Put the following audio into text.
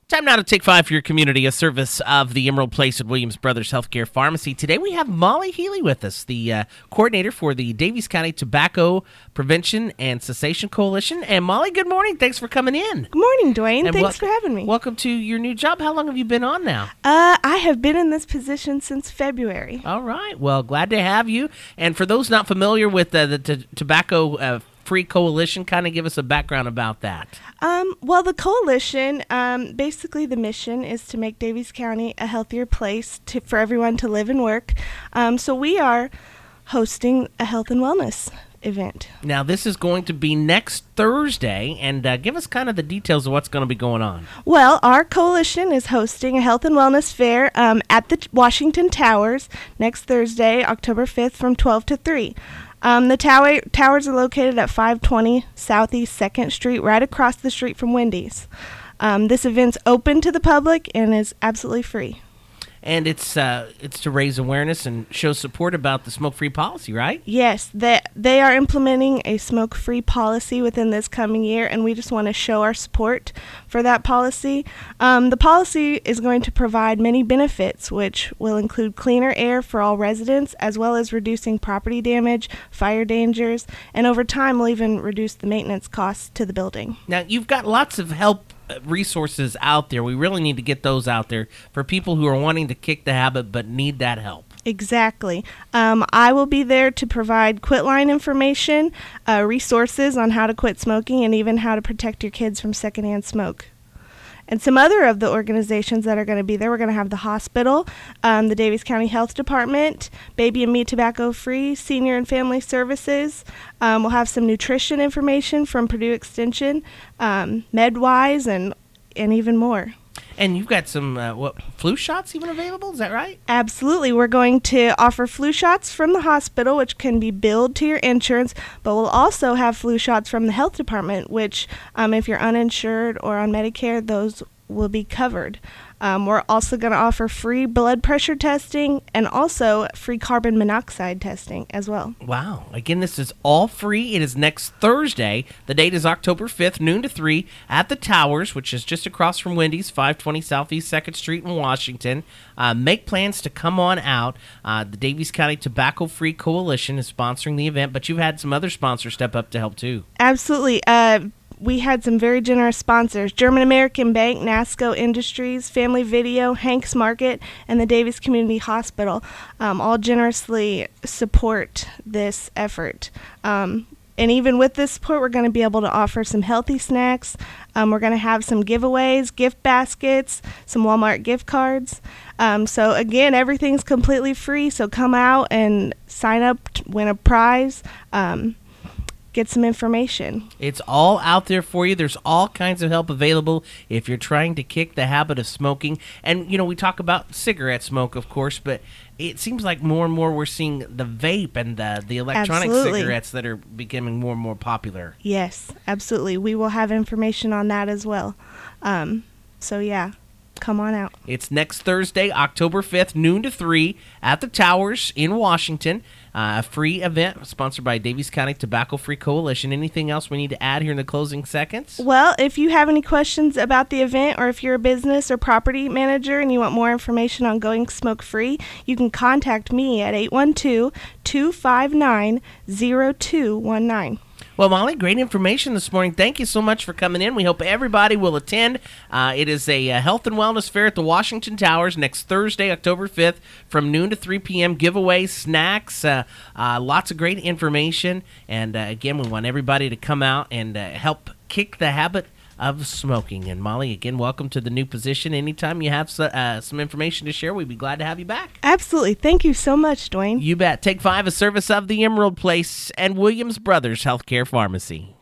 Time now to take 5 for your community, a service of the Emerald Place at Williams Brothers Healthcare Pharmacy. Today we have Molly Healy with us, the coordinator for the Daviess County Tobacco Prevention and Cessation Coalition. And Molly, good morning. Thanks for coming in. Good morning, Dwayne. Thanks for having me. Welcome to your new job. How long have you been on now? I have been in this position since February. All right. Well, glad to have you. And for those not familiar with the Tobacco Free Coalition, kind of give us a background about that. Well, the coalition, basically the mission is to make Daviess County a healthier place for everyone to live and work. So we are hosting a health and wellness event. Now, this is going to be next Thursday, and give us kind of the details of what's going to be going on. Well, our coalition is hosting a health and wellness fair at the Washington Towers next Thursday, October 5th from 12 to 3. The towers are located at 520 Southeast 2nd Street, right across the street from Wendy's. This event's open to the public and is absolutely free. And it's to raise awareness and show support about the smoke-free policy, right? Yes, they are implementing a smoke-free policy within this coming year, and we just want to show our support for that policy. The policy is going to provide many benefits, which will include cleaner air for all residents, as well as reducing property damage, fire dangers, and over time will even reduce the maintenance costs to the building. Now, you've got lots of help resources out there. We really need to get those out there for people who are wanting to kick the habit but need that help. Exactly. I will be there to provide quit line information, resources on how to quit smoking, and even how to protect your kids from secondhand smoke. And some other of the organizations that are going to be there, we're going to have the hospital, the Daviess County Health Department, Baby and Me Tobacco Free, Senior and Family Services. We'll have some nutrition information from Purdue Extension, MedWise, and even more. And you've got some flu shots even available? Is that right? Absolutely. We're going to offer flu shots from the hospital, which can be billed to your insurance, but we'll also have flu shots from the health department, which if you're uninsured or on Medicare, those will be covered. We're also going to offer free blood pressure testing and also free carbon monoxide testing as well. Wow. Again, this is all free. It is next Thursday. The date is October 5th, noon to 3 at the Towers, which is just across from Wendy's, 520 Southeast 2nd Street in Washington. Make plans to come on out. The Daviess County Tobacco Free Coalition is sponsoring the event, but you've had some other sponsors step up to help too. Absolutely. We had some very generous sponsors: German American Bank, NASCO Industries, Family Video, Hanks Market, and the Daviess Community Hospital all generously support this effort. And even with this support, we're going to be able to offer some healthy snacks. We're going to have some giveaways, gift baskets, some Walmart gift cards. So again, everything's completely free, so come out and sign up, win a prize. Get some information. It's all out there for you. There's all kinds of help available if you're trying to kick the habit of smoking. And, we talk about cigarette smoke, of course, but it seems like more and more we're seeing the vape and the electronic cigarettes that are becoming more and more popular. Yes, absolutely. We will have information on that as well. So, yeah. Come on out. It's next Thursday, October 5th, noon to 3 at the Towers in Washington. A free event sponsored by Daviess County Tobacco Free Coalition. Anything else we need to add here in the closing seconds? Well, if you have any questions about the event, or if you're a business or property manager and you want more information on going smoke-free, you can contact me at 812-259-0219. Well, Molly, great information this morning. Thank you so much for coming in. We hope everybody will attend. It is a health and wellness fair at the Washington Towers next Thursday, October 5th, from noon to 3 p.m. Giveaways, snacks, lots of great information. And again, we want everybody to come out and help kick the habit of smoking. And Molly, again, welcome to the new position. Anytime you have some information to share, we'd be glad to have you back. Absolutely. Thank you so much, Dwayne. You bet. Take 5, a service of the Emerald Place and Williams Brothers Healthcare Pharmacy.